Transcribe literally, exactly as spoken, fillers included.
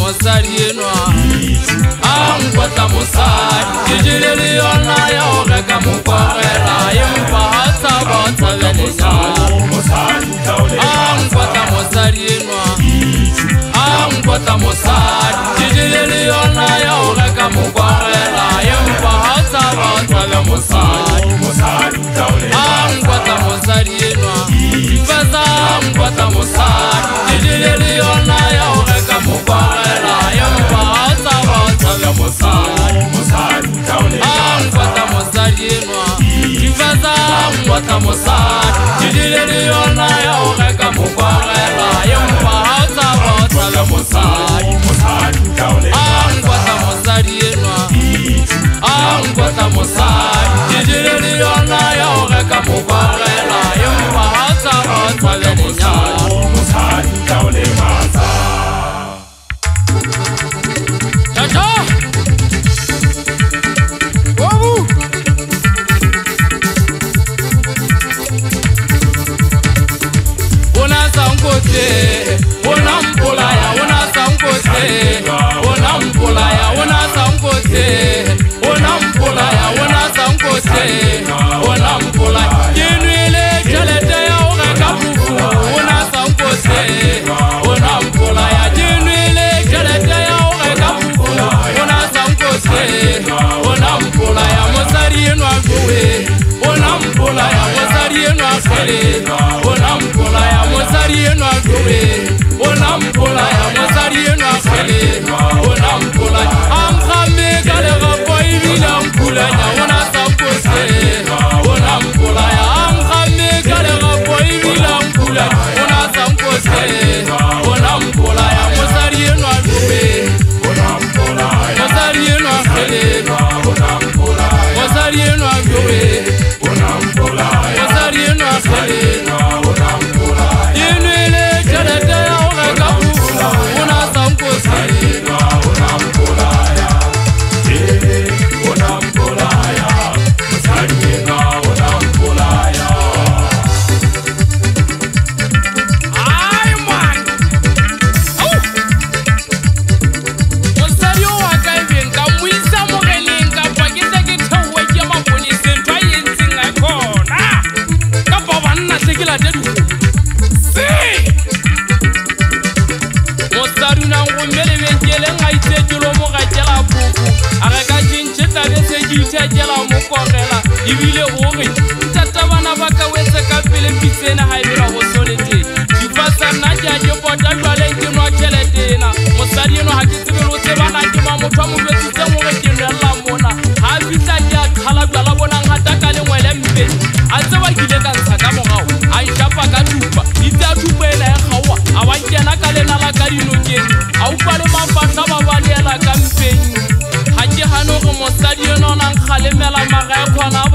mosadi enwa a nkgotla mosadi ke jele le yona ya go reka mokwagela empa ga tshaba o tshabelenyalo a nkgotla mosadi enwa a nkgotla mosadi ke jele le yona ya go reka mokwagela empa ga tshaba o tshabe mosadi a nkgotla mosadi enwa fetsa a nkgotla mosadi ke jele le yona ya go reka mokwagela empa ga tshaba o tshabe mosadi a nkgotla mosadi enwa fetsa a nkgotla mosadi ke jele le yona ya go reka mokwagela empa ga tshaba o tshabe mosadi a nkgotla mosadi enwa a nkgotla mosadi ke jele le yona ya go reka mokwagela empa ga tshaba o tshabe lenyalo ibile gore tata bana ba ka wetse ka pele pitsena ha ibira go solete difasa nna ja je pota jwale ke no tšheletena mosadi eno ha ke tsebe lo tsebana ke ma motho mo betsitse gore ke nella mona ha bitla ja khala jwala bona ngata ka le ngwele mpe a tseba ke le ka ntsha ka mogao a ntšhapa ka tupa itse a tupa ela ya gawa a ba kena ka lena la ka dinokeng a upa le mafahla ba ba leela ka mpeng ha ke hano go mosadi eno nang khalemela maga ya khona